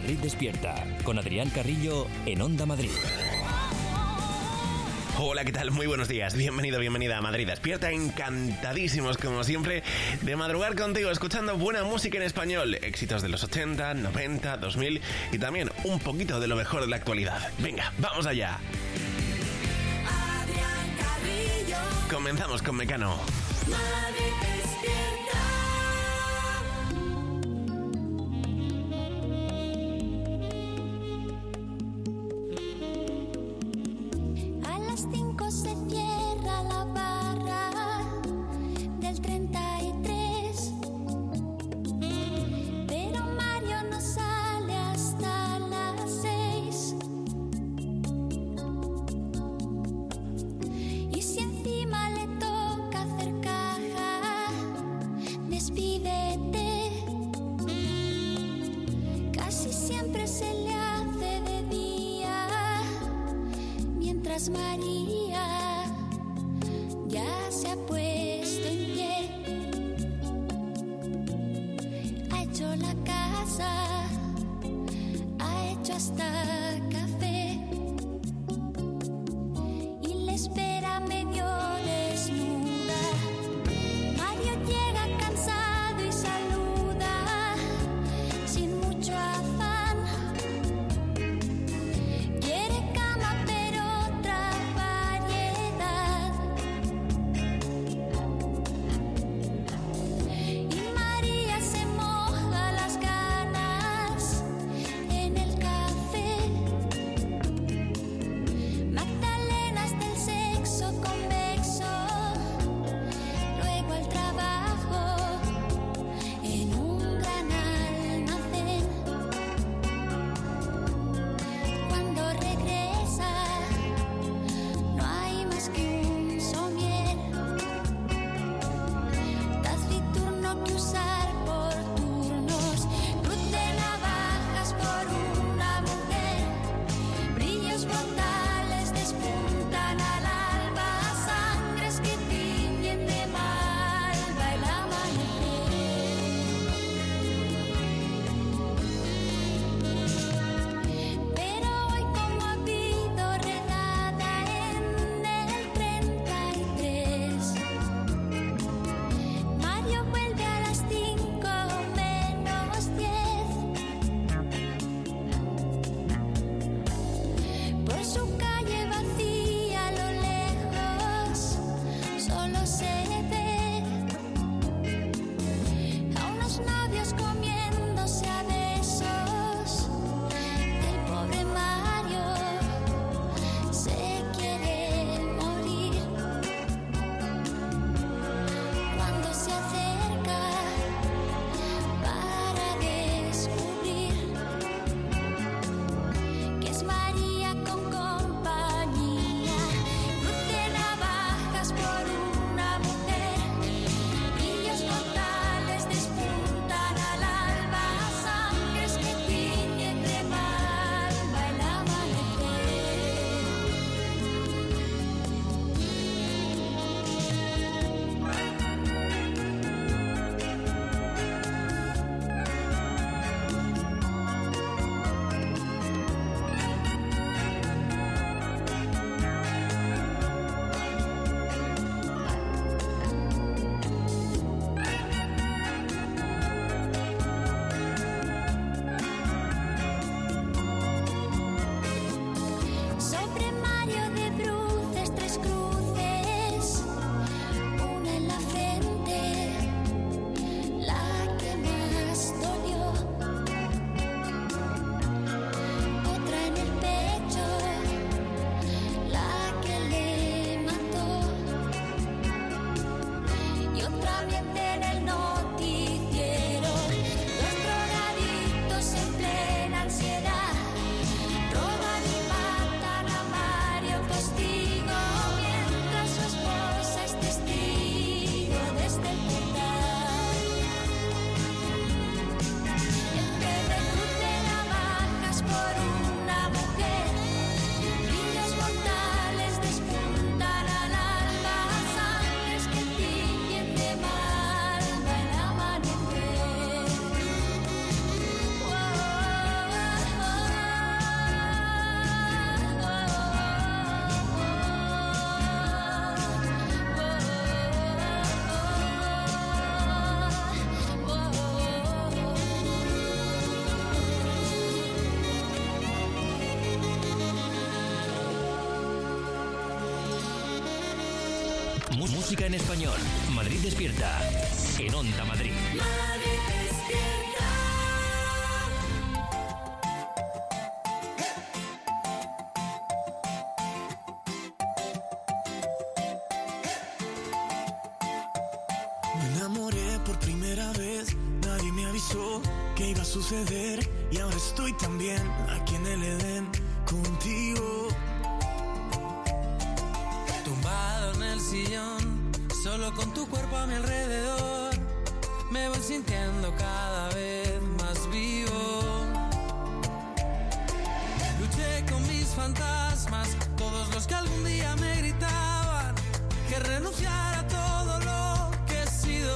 Madrid Despierta, con Adrián Carrillo en Onda Madrid. Hola, ¿qué tal? Muy buenos días. Bienvenido, bienvenida a Madrid Despierta. Encantadísimos, como siempre, de madrugar contigo, escuchando buena música en español. Éxitos de los 80, 90, 2000 y también un poquito de lo mejor de la actualidad. Venga, vamos allá. Adrián Carrillo. Comenzamos con Mecano. Madrid Despierta. A las 5 se cierra la barra del 33, pero Mario no sale hasta las 6. Y si encima le toca hacer caja, despídete. Casi siempre se le hace de día, mientras María ya se ha puesto en pie. Ha hecho la casa, ha hecho hasta café y le espera medio desnuda. Mario llega cansado y saluda sin mucho afán. Quiere cama pero otra variedad. Y María se moja las ganas en el café. Magdalenas del sexo convexo, luego al trabajo en un gran almacén. Cuando regresa no hay más que un somier taciturno que usar por turnos. Cruz de navajas por una mujer, brillos mortales despuntan al alba, sangres que tiñen de malva el amanecer. Pero hoy, como ha habido redada en el 33, Mario vuelve a las 5 música en español. Madrid despierta en Onda Madrid. Madrid despierta. Me enamoré por primera vez, nadie me avisó que iba a suceder y ahora estoy también aquí en el Edén contigo. Tumbado en el sillón, solo con tu cuerpo a mi alrededor, me voy sintiendo cada vez más vivo. Luché con mis fantasmas, todos los que algún día me gritaban que renunciara a todo lo que he sido.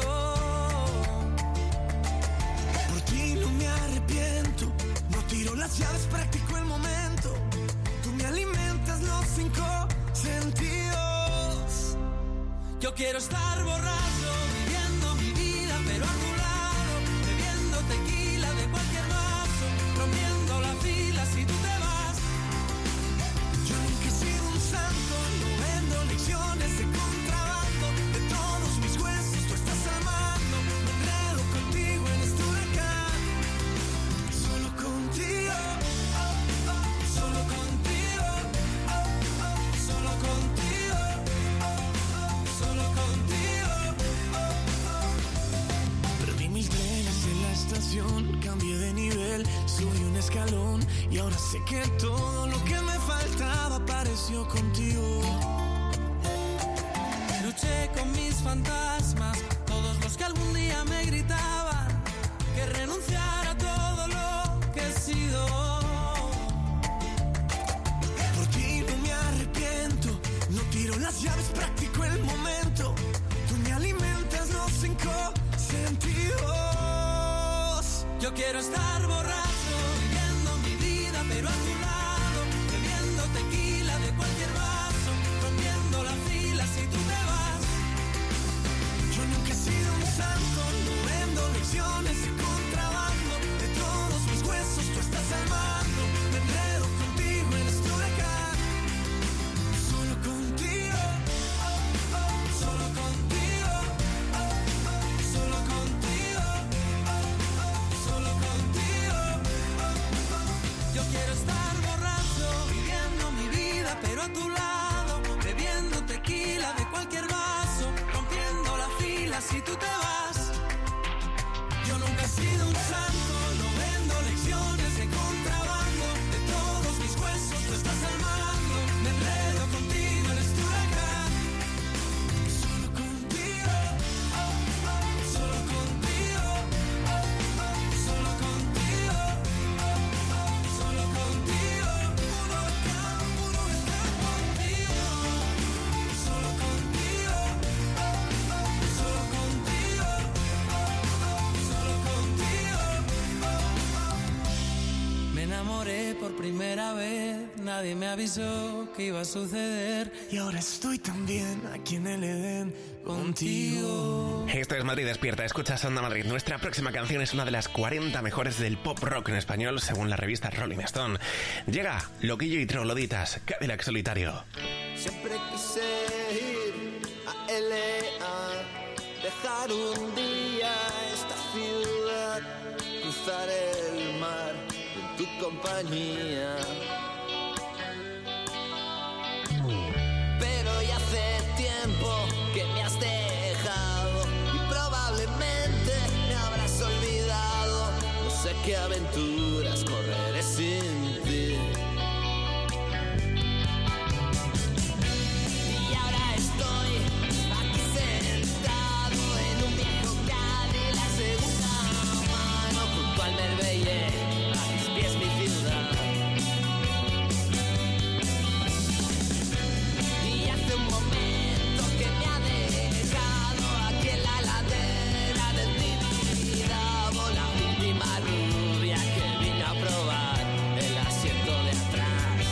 Por ti no me arrepiento, no tiro las llaves, practico el momento. Tú me alimentas los 5 sentidos. Yo quiero estar borracho, viviendo mi vida, pero a tu lado, bebiendo tequila de cualquier vaso, rompiendo la fila si tú te vas. Yo nunca he sido un santo, no vendo lecciones de contrabando. De todos mis huesos tú estás al mando. Me enredo contigo en este huracán. Solo contigo, solo contigo, solo contigo, solo contigo. Perdí 1000 trenes en la estación, cambié de nivel, subí un escalón y ahora sé que todo lo que me faltaba apareció contigo. Luché con mis fantasmas, todos los que algún día me gritaban que renunciara a todo lo que he sido. Por ti no me arrepiento, no tiro las llaves, practico el momento. Tú me alimentas los 5 sentidos. Yo quiero estar borracho, viviendo mi vida, pero a tu lado, bebiendo tequila de cualquier vaso, rompiendo la fila si tú te vas. Yo nunca he sido un santo, no vendo lecciones de contrabando. De todos mis huesos tú estás al mando. Me enredo contigo en este huracán. Solo contigo, solo contigo, solo contigo, solo contigo. Yo quiero estar borracho, viviendo mi vida, pero a tu lado, bebiendo tequila de cualquier vaso, rompiendo la fila si tú te vas. Yo nunca he sido un santo, no vendo lecciones de contrabando. De todos mis huesos tú estás al mando. Me enredo contigo en este huracán. Solo contigo, solo contigo, solo contigo, solo contigo. Un huracán contigo. Solo contigo, solo contigo, solo contigo. Me enamoré por primera vez, nadie me avisó que iba a suceder. Y ahora estoy también aquí en el Edén contigo. Esto es Madrid Despierta, escuchas Onda Madrid. Nuestra próxima canción es una de las 40 mejores del pop rock en español, según la revista Rolling Stone. Llega Loquillo y Trogloditas, Cadillac Solitario. Siempre quise ir a L.A., dejar un día esta ciudad, cruzar el mar en tu compañía. Pero ya hace tiempo que me has dejado y probablemente me habrás olvidado. No sé qué aventuras correré sin ti. Y ahora estoy aquí sentado en un viejo Cadillac segunda mano junto al Marbella, a mis pies mi ciudad. Y hace un momento que me ha dejado aquí en la ladera del Tibidabo, la última rubia que vino a probar el asiento de atrás.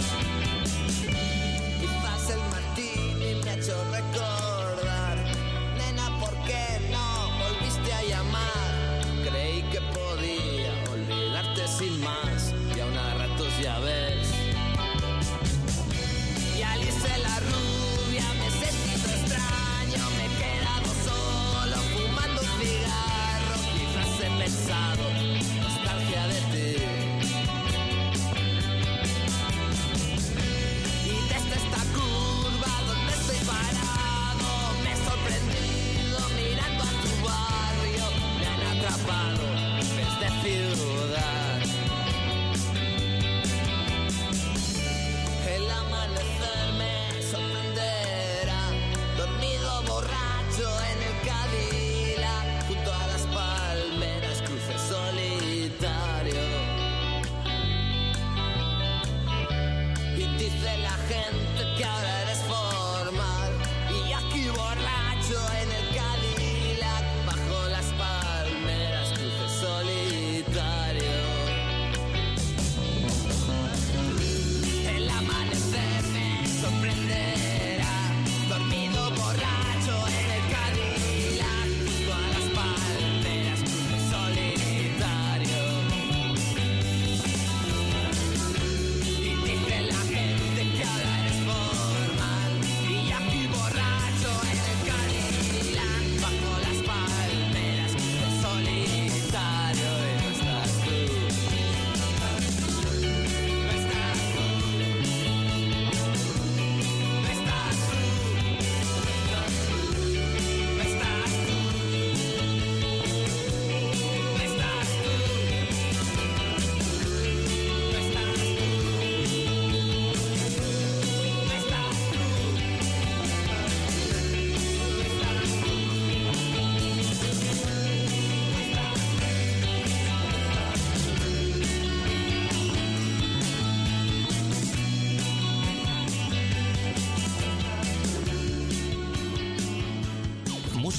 Quizás el martini me ha hecho recordar, nena, ¿por qué no volviste a llamar? Creí que podía olvidar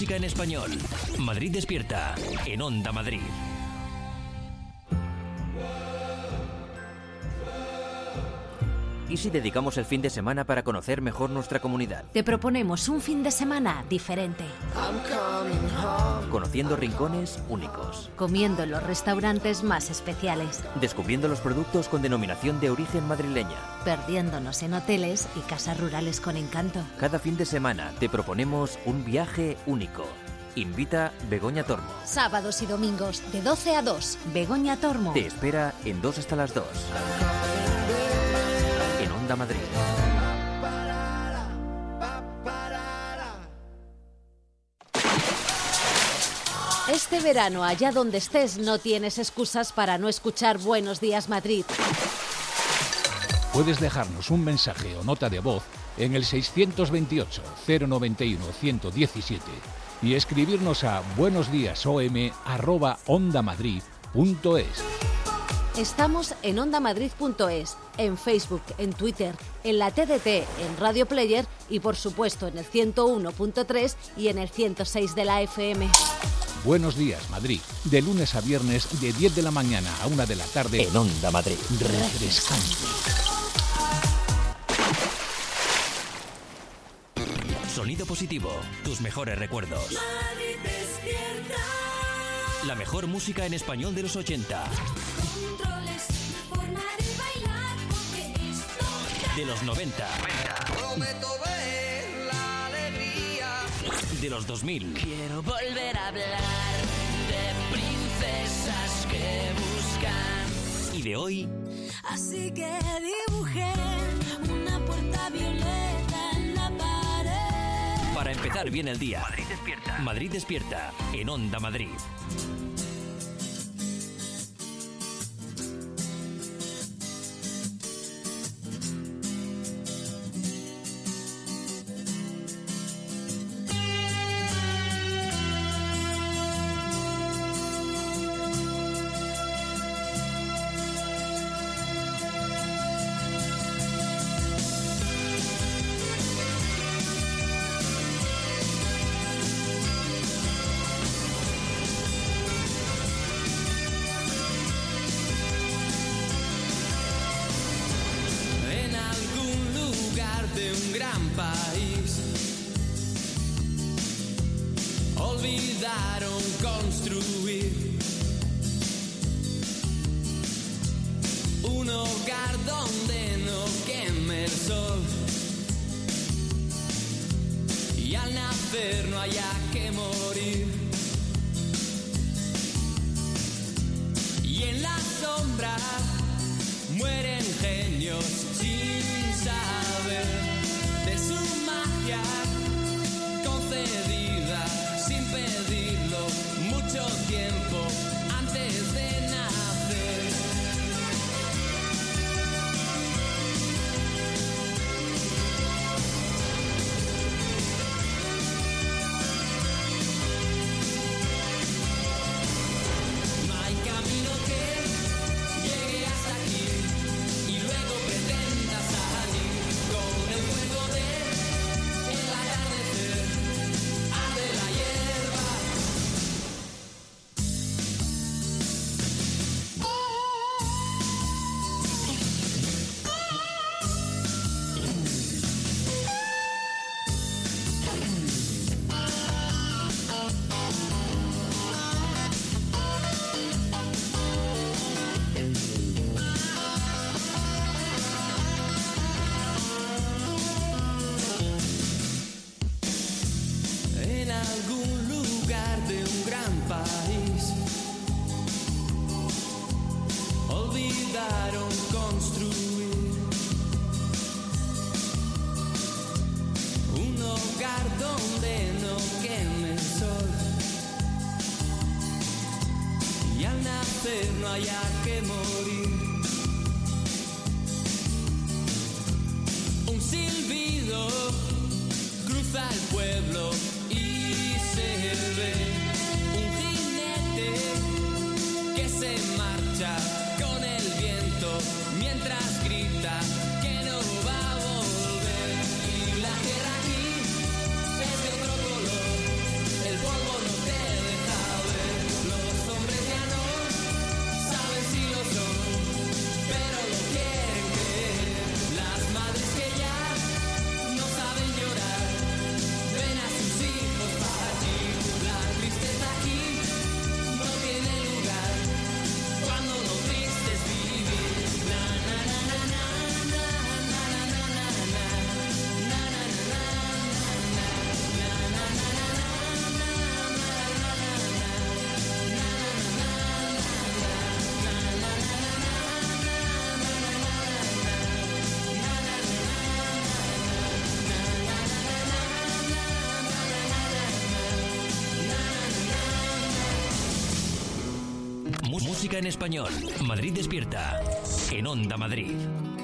música en español. Madrid Despierta, en Onda Madrid. ¿Y si dedicamos el fin de semana para conocer mejor nuestra comunidad? Te proponemos un fin de semana diferente. Conociendo rincones únicos. Comiendo en los restaurantes más especiales. Descubriendo los productos con denominación de origen madrileña. Perdiéndonos en hoteles y casas rurales con encanto. Cada fin de semana te proponemos un viaje único. Invita Begoña Tormo. Sábados y domingos de 12 a 2. Begoña Tormo. Te espera en 2 hasta las 2. En Onda Madrid. Este verano, allá donde estés, no tienes excusas para no escuchar Buenos Días Madrid. Puedes dejarnos un mensaje o nota de voz en el 628 091 117 y escribirnos a buenosdiasom@ondamadrid.es. Estamos en ondamadrid.es, en Facebook, en Twitter, en la TDT, en Radio Player y por supuesto en el 101.3 y en el 106 de la FM. Buenos días, Madrid. De lunes a viernes, de 10 de la mañana a 1 de la tarde. En Onda Madrid. Refrescante. Sonido positivo, tus mejores recuerdos. Madrid Despierta. La mejor música en español de los 80. Controles, forma de bailar, porque esto De los 90. Prometo ver la alegría. De los 2000. Quiero volver a hablar de princesas que buscan. Y de hoy, Así que dibujé una puerta violeta en la pared. para empezar bien el día. Madrid Despierta, en Onda Madrid. En algún lugar de un gran país olvidaron construir un hogar donde no queme el sol y al nacer no haya que morir. Y en la sombra mueren genios sin saber de su magia concedida sin pedirlo mucho tiempo antes de nacer. No hay camino que llegue hasta aquí y luego pretenda salir con el fuego del atardecer. Arde la hierba. En algún lugar de un gran país olvidaron construir un hogar donde no queme el sol y al nacer no haya que morir. Un silbido cruza el pueblo y se ve un jinete que se marcha con el viento mientras grita que no va a volver. Y la tierra aquí es de otro color, el Música en español. Madrid Despierta. En Onda Madrid.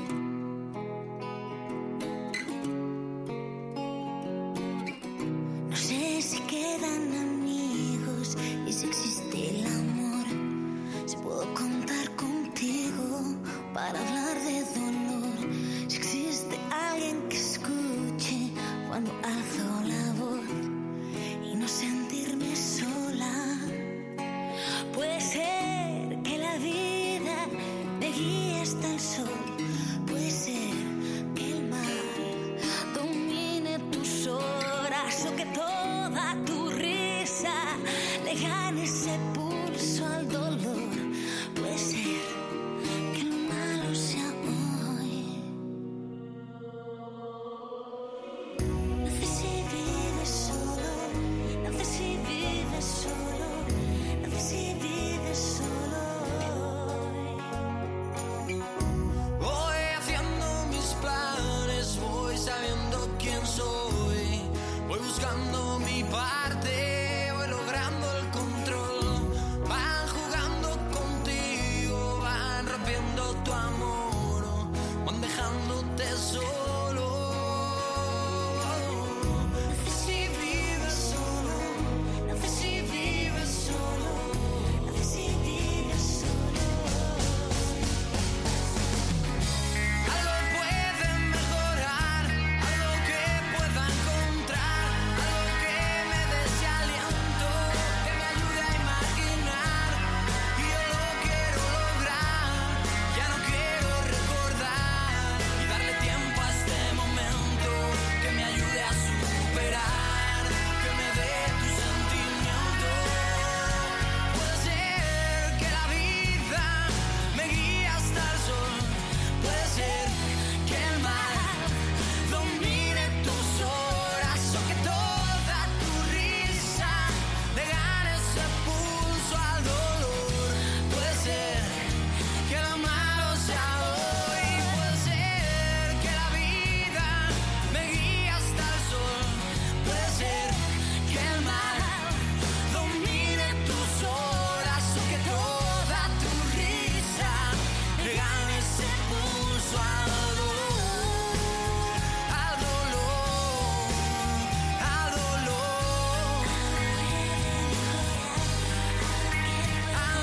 No sé si quedan amigos y si existe el amor. Si puedo contar contigo para hablar de dolor. Si existe alguien que escuche cuando alzo la voz y no sentirme sola. Puede ser que la vida me guíe hasta el sol. Puede ser que el mar domine tus horas o que toda tu risa le gane ese pulso al dolor. Puede ser que lo malo sea hoy. No sé si vives solo, no sé si vives solo, no sé si vives solo hoy. Voy haciendo mis planes, voy sabiendo quién soy, voy buscando mi parte, voy logrando el control. Van jugando contigo, van rompiendo tu amor, van dejándote solo. No sé si vives solo, No sé si vives solo, no sé si vives solo. algo puede mejorar, algo que pueda encontrar, algo que me dé ese aliento, que me ayude a imaginar. Y yo lo quiero lograr, ya no quiero recordar y darle tiempo a este momento, que me ayude a superar, que me dé tu sentimiento. Puede ser que la vida me guíe hasta el sol, puede ser que el mar domine tus horas o que toda tu risa le gane ese pulso al dolor. Puede ser que lo malo sea hoy, puede ser que la vida me guíe hasta el sol, puede ser que el mar domine tus horas o que toda tu risa le gane ese pulso al dolor, al dolor, al dolor, al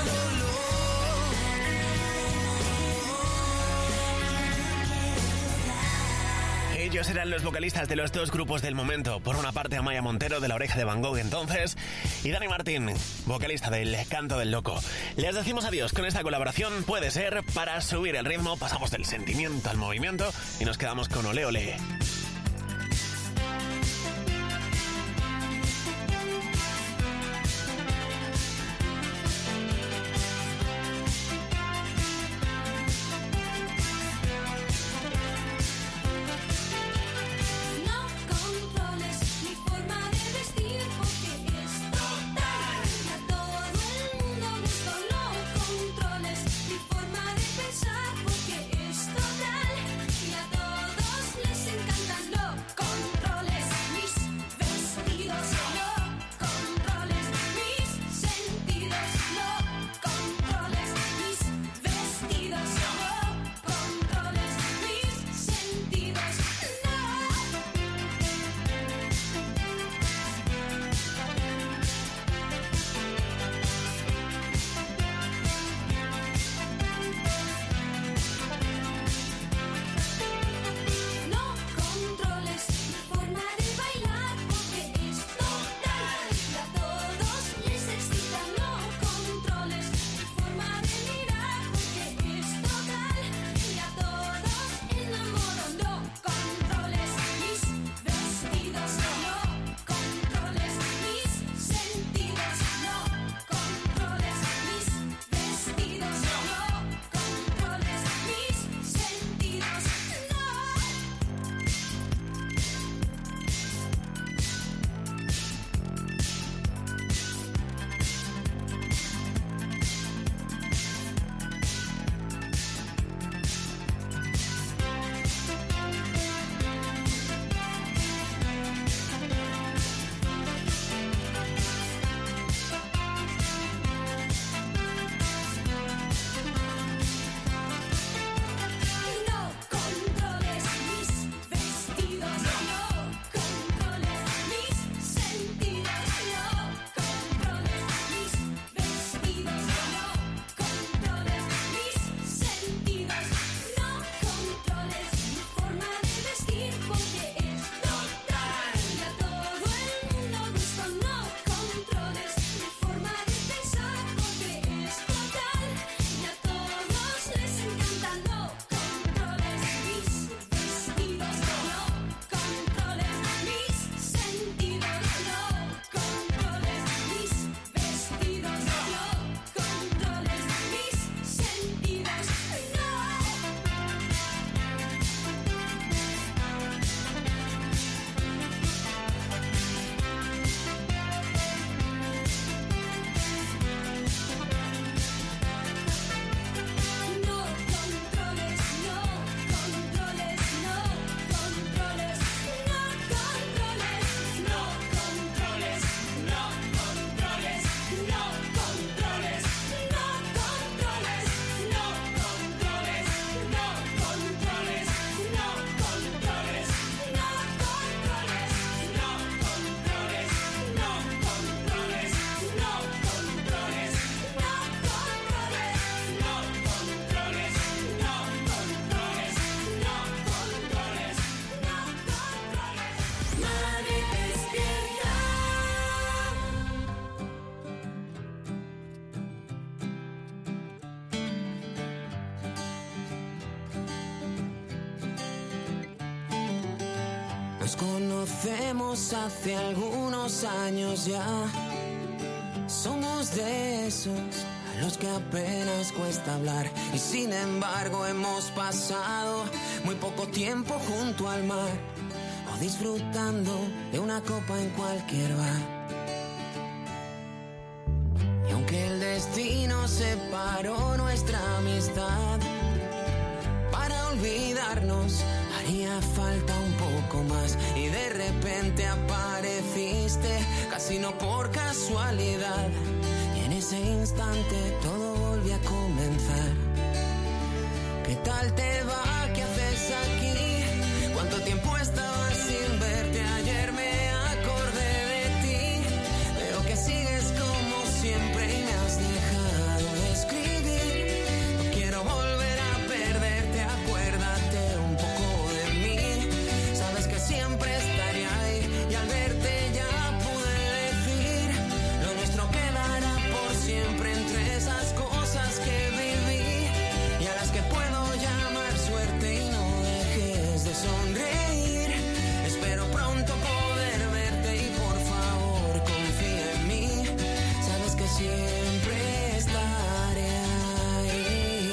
dolor. Ellos eran los vocalistas de los dos grupos del momento. Por una parte, Amaya Montero, de La Oreja de Van Gogh entonces, y Dani Martín, vocalista del Canto del Loco. Les decimos adiós con esta colaboración. Puede ser para subir el ritmo. Pasamos del sentimiento al movimiento y nos quedamos con Olé Olé. No controles mi forma de vestir porque es total. Y a todo el mundo gusto. No controles mi forma de pensar porque es total. Y a todos les encanta Nos conocemos hace algunos años ya. Somos de esos a los que apenas cuesta hablar. Y sin embargo hemos pasado muy poco tiempo junto al mar, o disfrutando de una copa en cualquier bar. Y aunque el destino separó nuestra amistad, para olvidarnos haría falta un poco más. Y de repente apareciste, casi no por casualidad, y en ese instante todo volvió a comenzar. ¿Qué tal te va? ¿Qué haces aquí? ¿Cuánto tiempo estaba sin verte? Ayer me acordé de ti. Veo que sigues como siempre y me has dejado de escribir. No quiero volver a perderte, acuérdate un poco de mí. Sabes que siempre estaré ahí, y al verte ya pude decir: lo nuestro quedará por siempre entre esas cosas que viví, y a las que puedo llamar suerte. Y no dejes de sonreír, espero pronto poder verte, y por favor confía en mí. Sabes que siempre estaré ahí.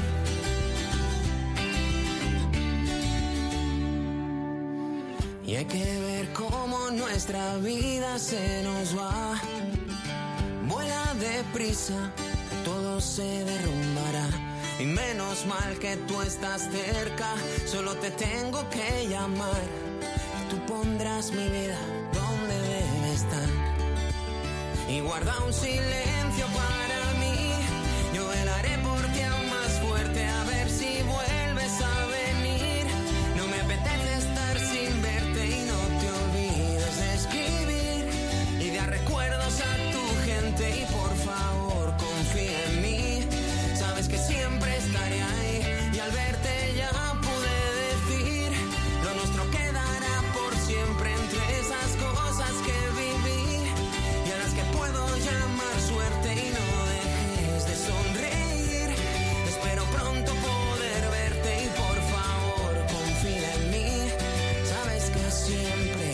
Y hay que ver cómo nuestra vida se nos va. Vuela deprisa, todo se derrumbará. Y menos mal que tú estás cerca, solo te tengo que llamar. Y tú pondrás mi vida donde debe estar. Y guarda un silencio para mí, yo velaré por ti aún más fuerte, a ver si vuelves a venir. No me apetece estar sin verte, y no te olvides de escribir y dar recuerdos a tu gente. Y por favor confía en mí, sabes que siempre estaré ahí, y al verte ya pude decir: lo nuestro quedará por siempre entre esas cosas que viví, y a las que puedo llamar suerte. Y no dejes de sonreír, espero pronto poder verte, y por favor confía en mí. Sabes que siempre,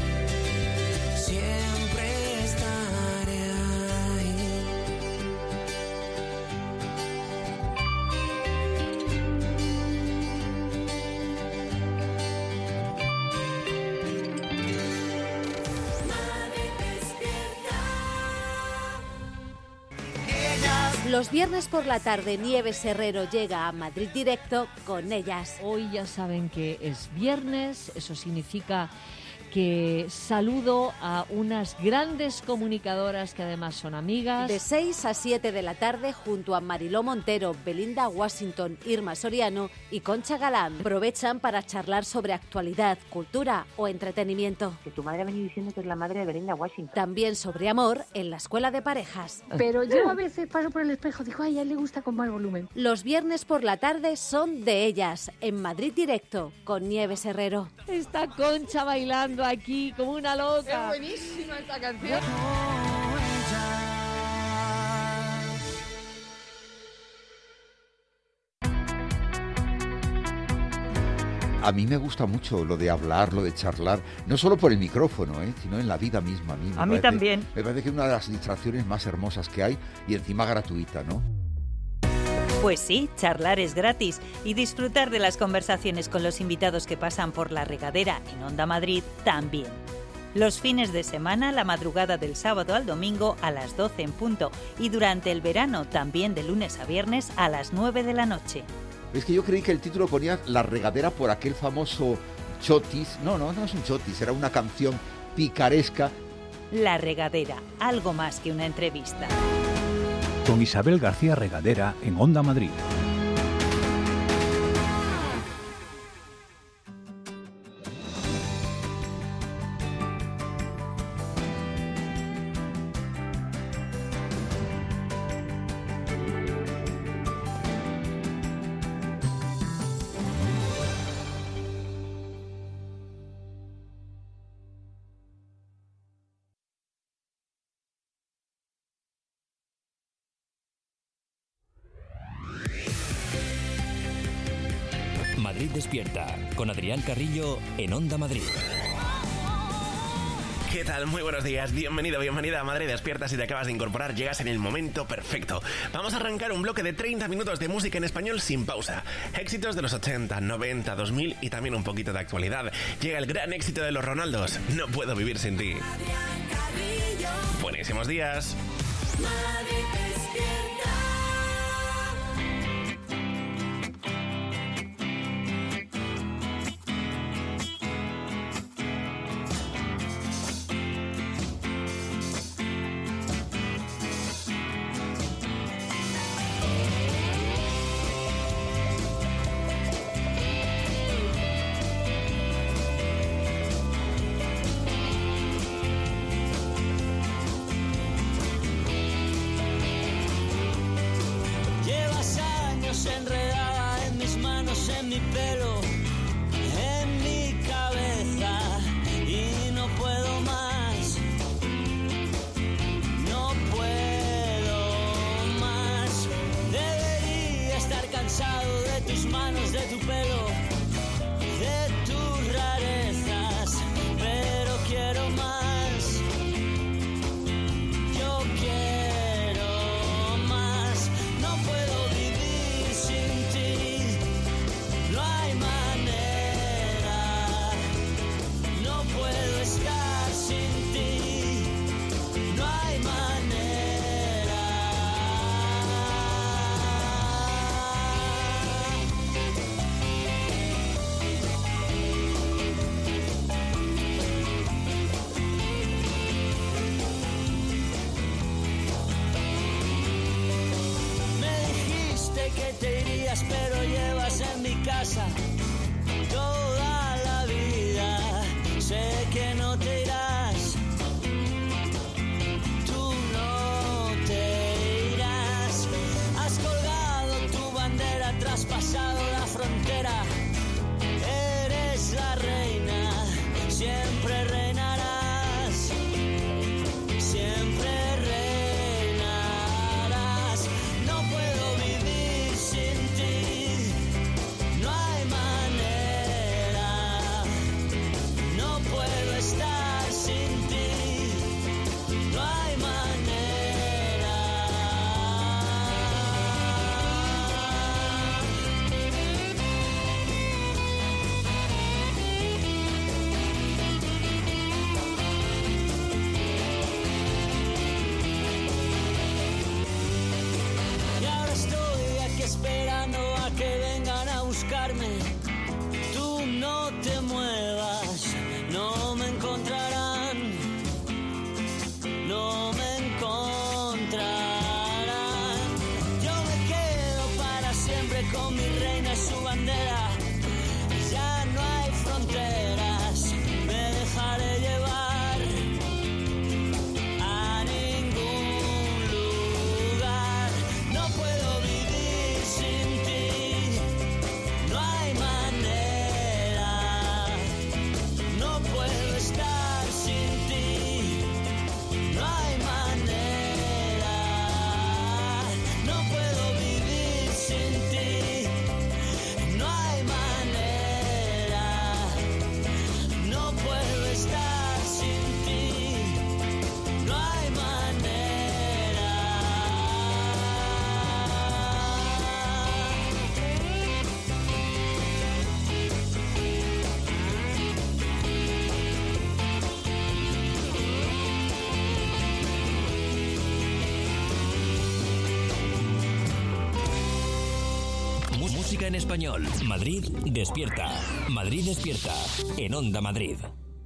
siempre estaré ahí. Madrid despierta. Los viernes por la tarde, Nieves Herrero llega a Madrid Directo con Ellas. Hoy ya saben que es viernes, eso significa que saludo a unas grandes comunicadoras que además son amigas. De 6 a 7 de la tarde, junto a Mariló Montero, Belinda Washington, Irma Soriano y Concha Galán, aprovechan para charlar sobre actualidad, cultura o entretenimiento. Que tu madre ha venido diciendo que es la madre de Belinda Washington. También sobre amor en la escuela de parejas. Pero yo a veces paso por el espejo y digo, ay, a él le gusta con más volumen. Los viernes por la tarde son de Ellas, en Madrid Directo, con Nieves Herrero. Está Concha bailando aquí como una loca. Es buenísima esta canción. A mí me gusta mucho lo de hablar, lo de charlar, no solo por el micrófono, sino en la vida misma. A mí también. Me parece que es una de las distracciones más hermosas que hay y encima gratuita, ¿no? Pues sí, charlar es gratis y disfrutar de las conversaciones con los invitados que pasan por La Regadera en Onda Madrid también. Los fines de semana, la madrugada del sábado al domingo a las 12 en punto, y durante el verano también de lunes a viernes a las 9 de la noche. Es que yo creí que el título ponía La Regadera por aquel famoso chotis. No es un chotis, era una canción picaresca. La Regadera, algo más que una entrevista. Con Isabel García Regadera en Onda Madrid. Madrid Despierta, con Adrián Carrillo en Onda Madrid. ¿Qué tal? Muy buenos días, bienvenido, bienvenida a Madrid Despierta. Si te acabas de incorporar, llegas en el momento perfecto. Vamos a arrancar un bloque de 30 minutos de música en español sin pausa. Éxitos de los 80, 90, 2000 y también un poquito de actualidad. Llega el gran éxito de los Ronaldos, No puedo vivir sin ti. Buenísimos días. Madrid Despierta. Enredada en mis manos, en mi pelo, en mi cabeza y no puedo más, no puedo más. Debería estar cansado de tus manos, de tu pelo, de tus rarezas, pero quiero más, yo quiero más, no puedo vivir sin ti, no hay manera, no puedo estar sin ti, no hay manera. Me dijiste que te irías, pero llevas en mi casa toda la vida. Sé que no te irás, tú no te irás. Has colgado tu bandera, traspasado la frontera. Eres la reina, siempre reinarás, siempre reinarás. No puedo vivir sin ti, no hay manera, no puedo estar sin ti, no hay manera. Y ahora estoy aquí esperando a que vengan a buscarme. Tú no te muevas, no me encontrarán, no me encontrarán. Yo me quedo para siempre con mi reina y su bandera. Ya no hay fronteras, me dejaré llevar a ningún lugar. No puedo vivir sin ti, no hay manera, no puedo estar sin ti, no hay manera, no puedo vivir sin ti, no hay manera, no puedo estar sin ti, no hay manera. Música en español. Madrid Despierta. Madrid Despierta. En Onda Madrid.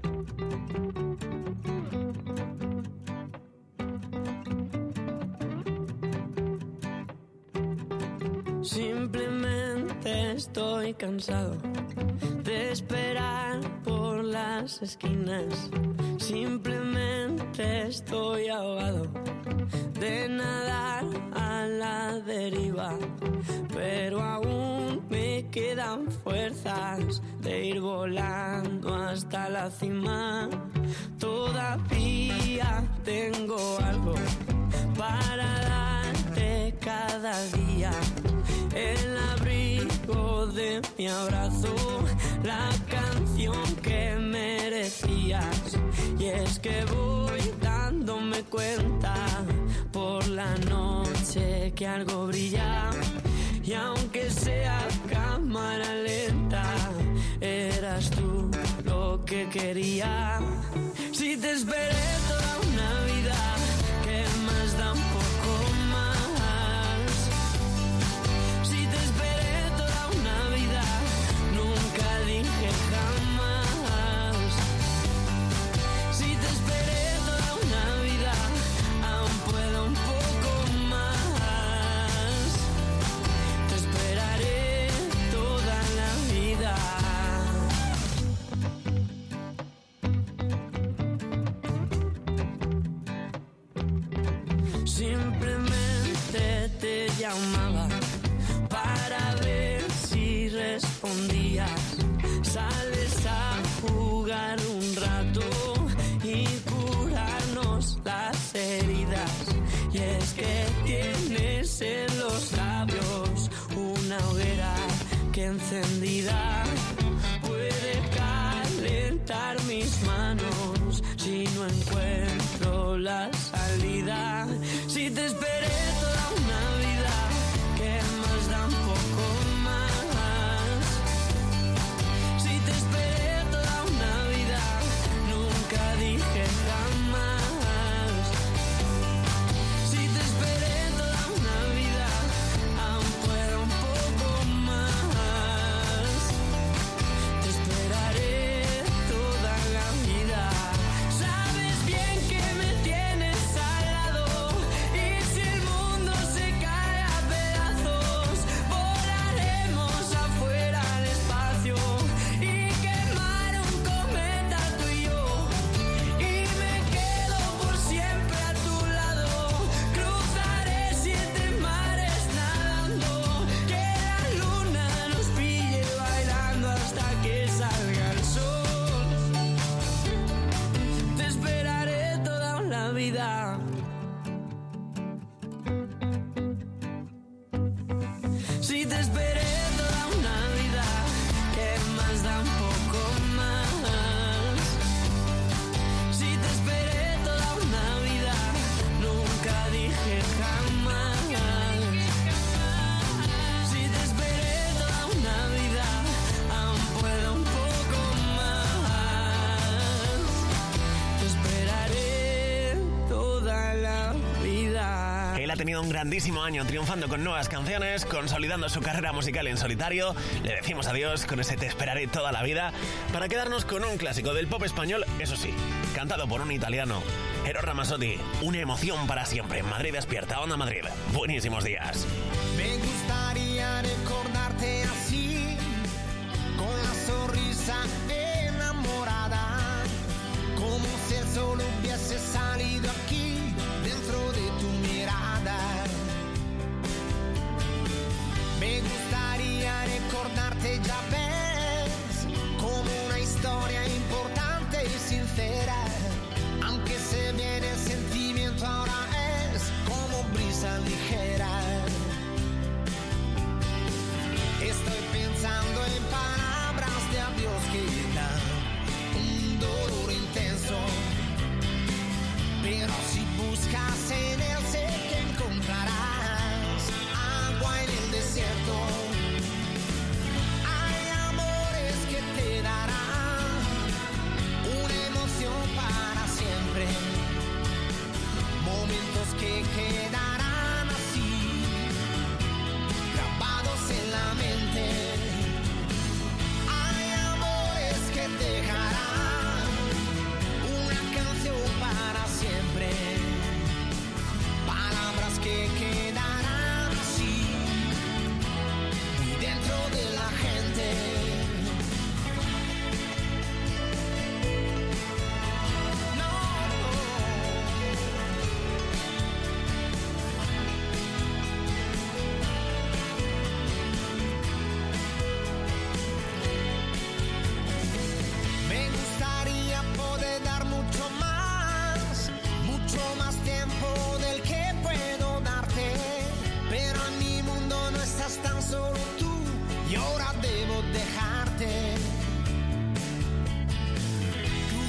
Simplemente estoy cansado de esperar por las esquinas. Simplemente estoy ahogado de nadar a la deriva, pero aún me quedan fuerzas de ir volando hasta la cima. Todavía tengo algo para darte cada día, el abrigo de mi abrazo, la canción que mereces decías. Y es que voy dándome cuenta por la noche que algo brilla. Y aunque sea cámara lenta, eras tú lo que quería. Si te esperé toda una vida, ¿qué más da un poco más? Si te esperé toda una vida, nunca dije jamás. Si te esperé toda una vida, aún puedo un poco más. Te esperaré toda la vida. Simplemente te llamaba para ver si respondías. Sales a jugar un rato y curarnos las heridas. Y es que tienes en los labios una hoguera que encendida puede calentar mis manos si no encuentro la salida. Si te esperé toda una vida, ¿qué más da un poco más? Si te esperé toda una vida, nunca dije jamás. Si te esperé toda una vida, aún puedo un poco más. Te esperaré toda la vida. Sabes bien que me tienes al lado. Y si el mundo se cae a pedazos, volaremos afuera al espacio y quemar un cometa tú y yo. Y me quedo por siempre a tu lado. Cruzaré 7 mares nadando. Que la luna nos pille bailando hasta que salga el sol. Te esperaré toda una vida. Si te esperé toda una vida, ¿qué más da un poco más? Si te esperé toda una vida, nunca dije jamás. Si te esperé toda una vida, aún puedo un poco más. Te esperaré toda la vida. Él ha tenido un grandísimo año triunfando con nuevas canciones, consolidando su carrera musical en solitario. Le decimos adiós con ese Te esperaré toda la vida para quedarnos con un clásico del pop español, eso sí, cantado por un italiano, Eros Ramazzotti. Una emoción para siempre. Madrid despierta, Onda Madrid. Buenísimos días. Me gustaría recordarte así, con la sonrisa enamorada, como si el sol hubiese salido aquí, dentro de tu mirada. Me gustaría recordarte, ya ves, como una historia importante y sincera, aunque se viene el sentimiento ahora es como brisa ligera. Estoy pensando en palabras de adiós que llenan un dolor intenso, pero si buscas en él sé que encontrarás agua en el desierto. Hay amores que te darán una emoción para siempre, momentos que quedarán así, grabados en la mente. Hay amores que dejarán una canción para siempre, palabras que quedarán así, muy dentro de la gente. Me gustaría poder dar mucho más tiempo del que puedo darte, pero en mi mundo no estás tan solo tú y ahora debo dejarte.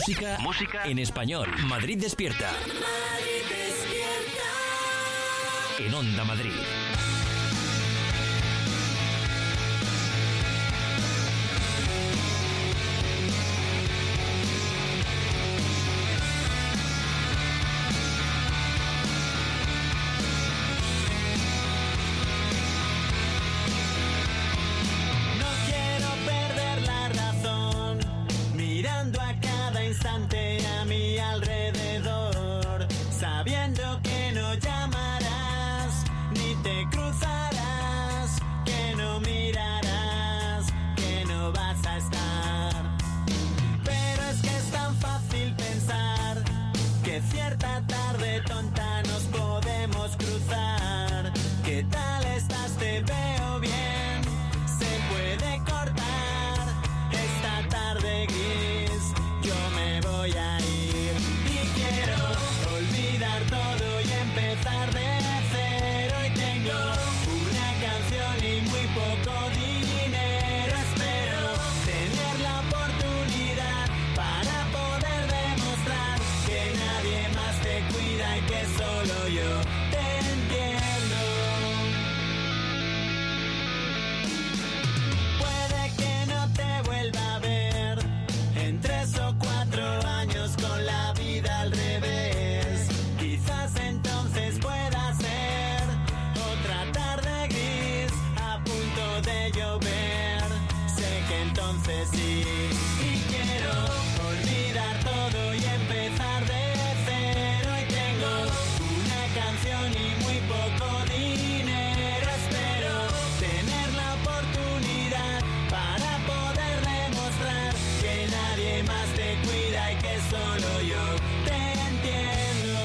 Música en español. Madrid despierta. Madrid despierta. En Onda Madrid. A mi alrededor, sabiendo que no llamarás, ni te cruzarás, que no mirarás, que no vas a estar. Pero es que es tan fácil pensar que cierta tarde tonta nos podemos cruzar. ¿Qué tal estás? Te veo bien, se puede cortar esta tarde gris. Yo me voy a ir y quiero olvidar todo y empezar de cero. Y tengo una canción y muy poco dinero. Espero tener la oportunidad para poder demostrar que nadie más te cuida y que solo yo te entiendo. Puede que no te vuelva a ver en 3 o 4 años con la vida al revés. Quizás entonces pueda ser otra tarde gris a punto de llover. Sé que entonces sí. Y quiero olvidar todo y empezar de cero. Y tengo una canción y muy poco dinero. Espero tener la oportunidad para poder demostrar que nadie más te cuida y que solo yo te entiendo.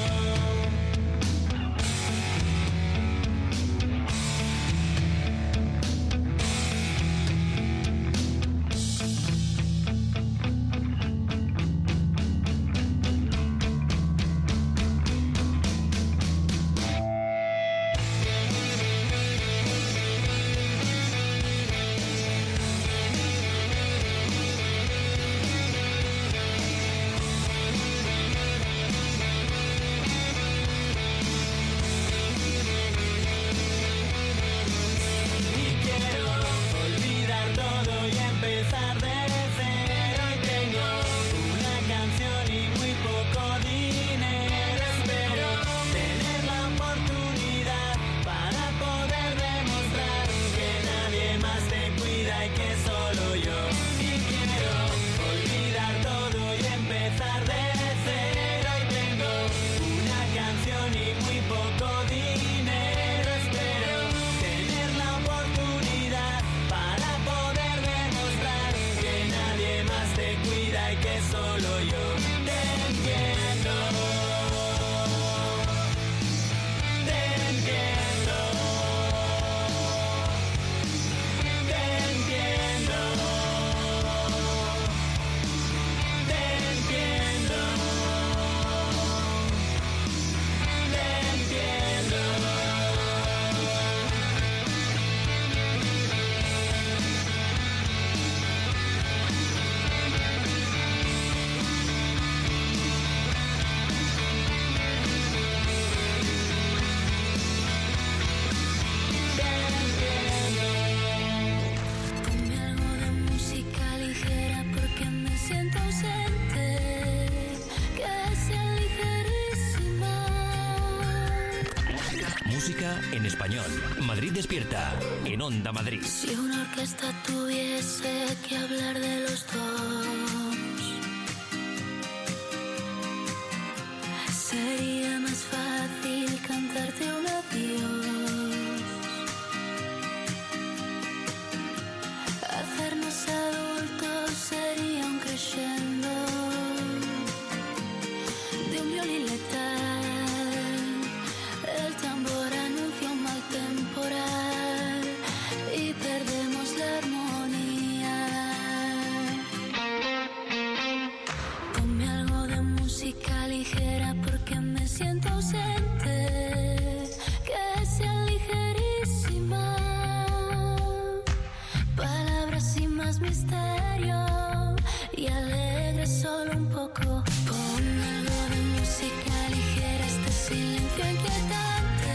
En español. Madrid despierta. En Onda Madrid. Si una orquesta tuviese que hablar de los dos, sería más fácil cantarte un adiós. Hacernos adultos sería un crescendo de un violín letal. El tambor anuncia un mal temporal y perdemos la armonía. Ponme algo de música ligera porque me siento ausente, que sea ligerísima. Palabras sin más misterio y alegre. alegre solo un poco. Pon algo de música ligera, este silencio inquietante,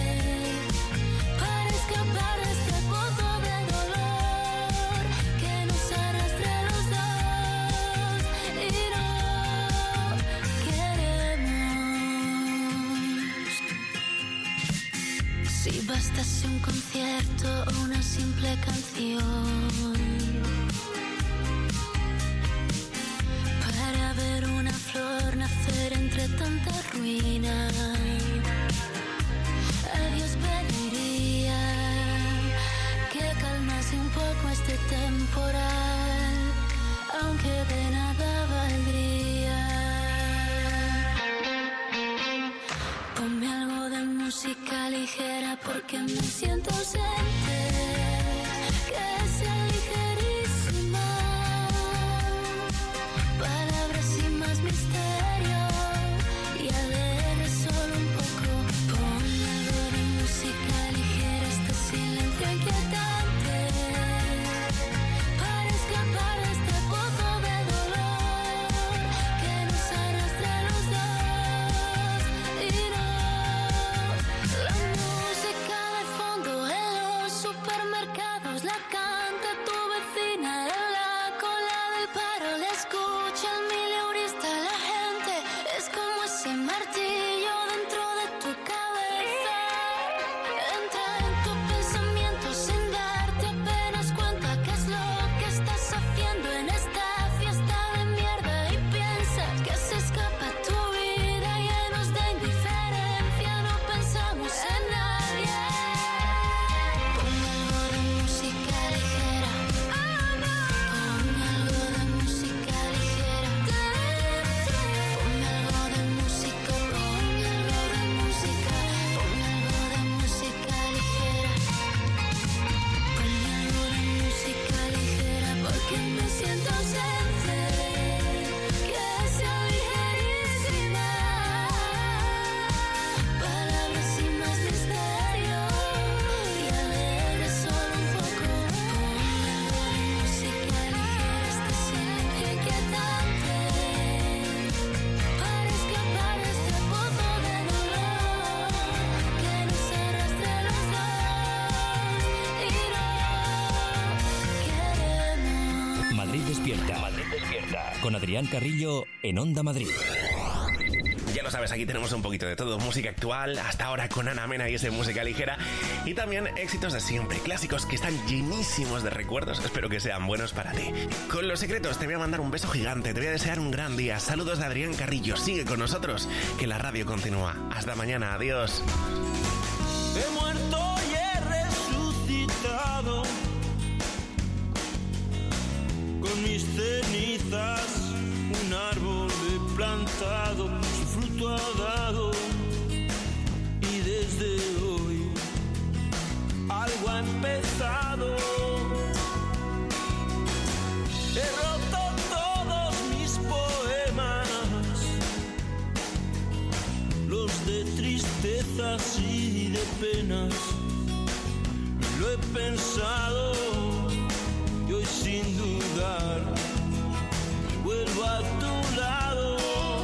para escapar de este pozo de dolor que nos arrastra a los dos y no queremos. Si bastase un concierto o una simple canción para ver una flor nacer entre tanta ruina, a Dios pediría que calmase un poco este temporal, aunque de nada valdría. Ponme algo de música ligera porque me siento ausente, que sea ligerísima, palabras sin más misterio y alegre solo un poco. Ponme algo de música ligera, este silencio inquietante, para escapar de este pozo de dolor que nos arrastra a los dos y no. La música de fondo en los supermercados la canta tu vecina en la cola del paro, la escucha el mileurista, la gente es como ese martillo dentro de tu cabeza, entra en tu pensamiento sin darte apenas cuenta qué es lo que estás haciendo en esta fiesta de mierda y piensas que se escapa tu vida llenos de indiferencia, no pensamos en nadie. Ponme algo de música ligera, ponme algo de música ligera, ponme algo de música, ponme algo de música, ponme algo de música ligera, ponme algo de música ligera porque me siento ausente, que sea ligerísima, palabras sin más misterio y alegre solo un poco. Ponme algo de música ligera, este silencio inquietante, para escapar de este pozo de dolor que nos arrastra a los dos y no queremos. Madrid despierta. Madrid despierta. Con Adrián Carrillo en Onda Madrid. Ya lo sabes, aquí tenemos un poquito de todo, música actual, hasta ahora con Ana Mena y ese música ligera, y también éxitos de siempre, clásicos que están llenísimos de recuerdos, espero que sean buenos para ti. Con Los Secretos te voy a mandar un beso gigante, te voy a desear un gran día, saludos de Adrián Carrillo, sigue con nosotros, que la radio continúa. Hasta mañana, adiós. He muerto y he resucitado, con mis cenizas un árbol he plantado, su fruto ha dado y desde hoy algo ha empezado. He roto todos mis poemas, los de tristezas y de penas, lo he pensado y hoy sin dudar vuelvo a tu lado.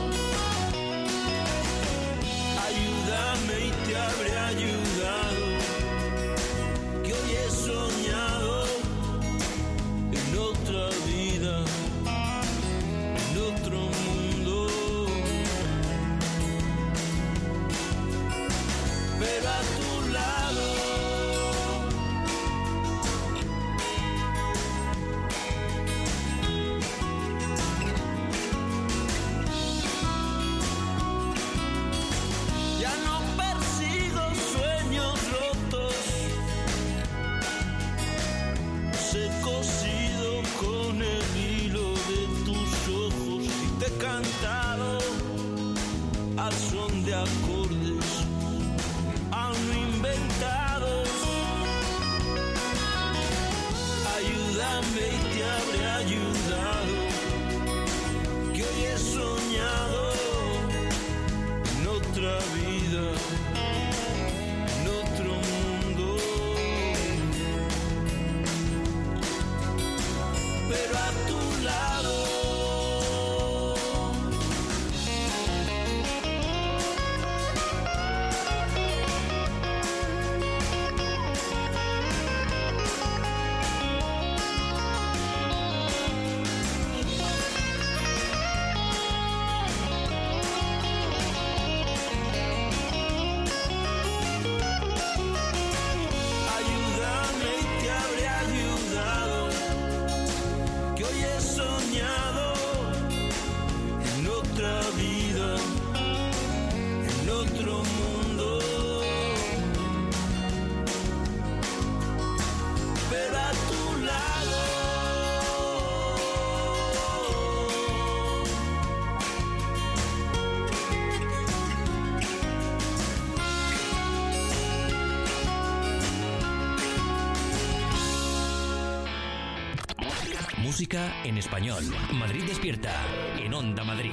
Ayúdame y te habré ayudado, que hoy he soñado en otra vida, en otro mundo, pero a tu lado. Música en español. Madrid despierta. En Onda Madrid.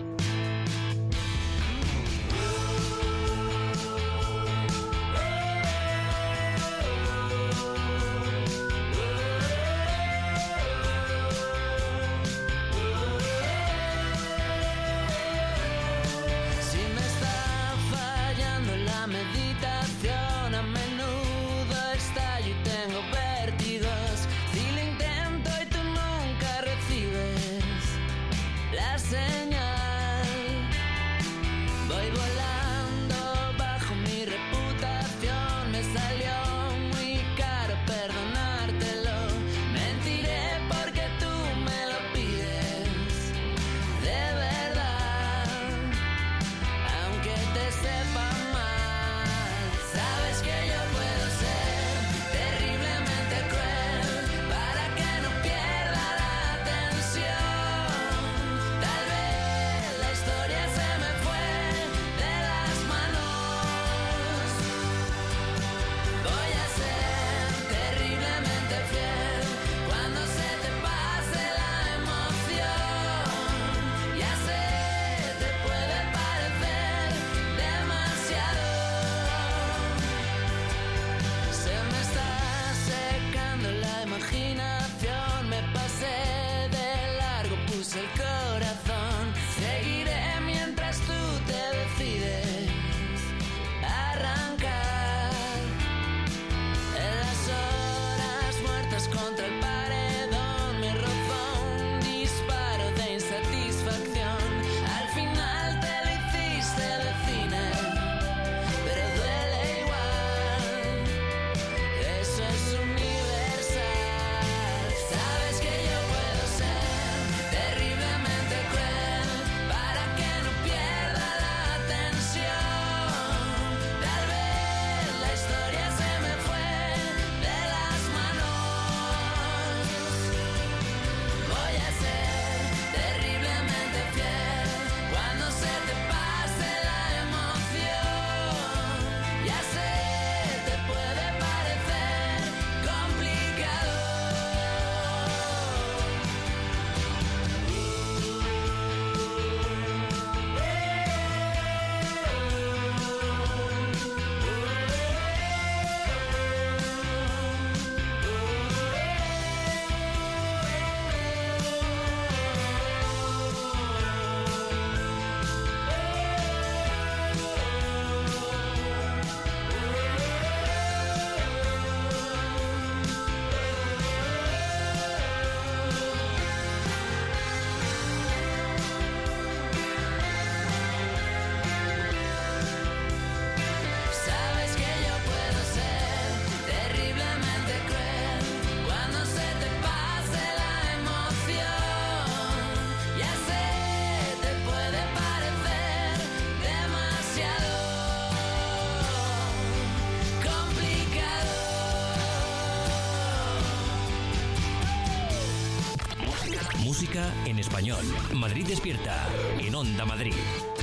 Música en español. Madrid despierta. En Onda Madrid.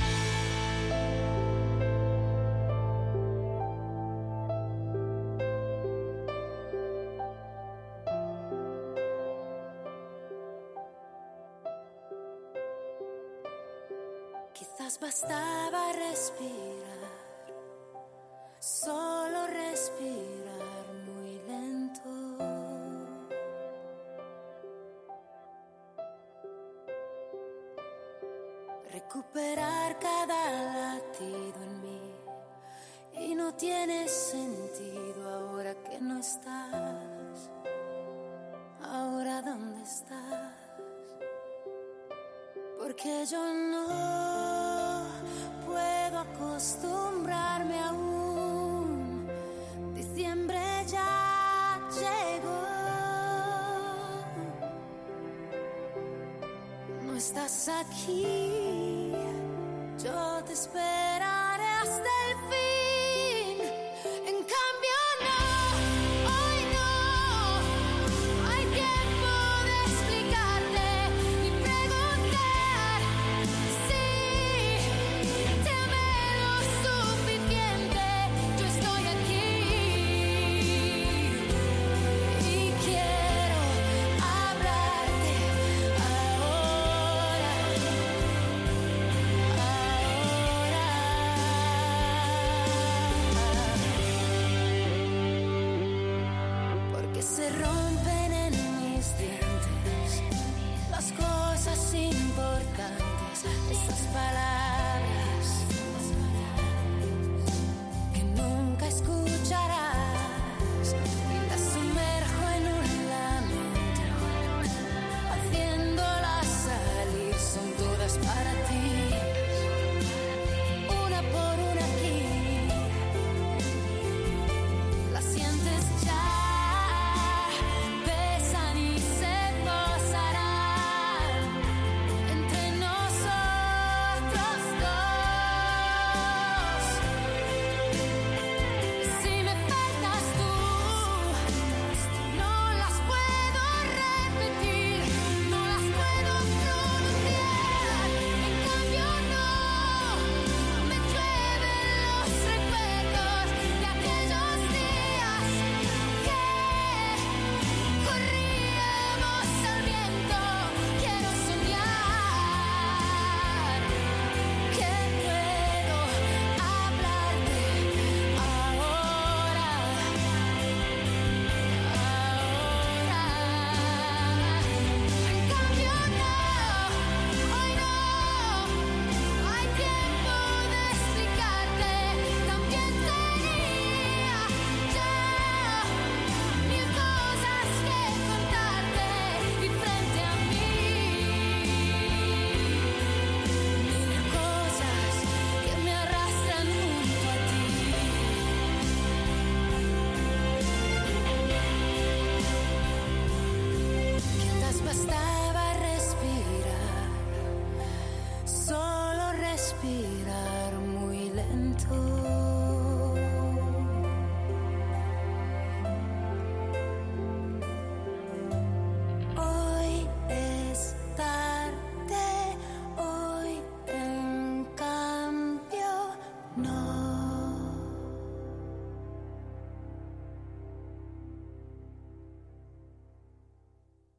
Quizás bastaba respirar, solo respirar muy lento. Recuperar cada latido en mí y no tiene sentido ahora que no estás. Ahora ¿dónde estás? Porque yo no puedo acostumbrarme aún. Diciembre ya llegó. No estás aquí, yo te esperaba.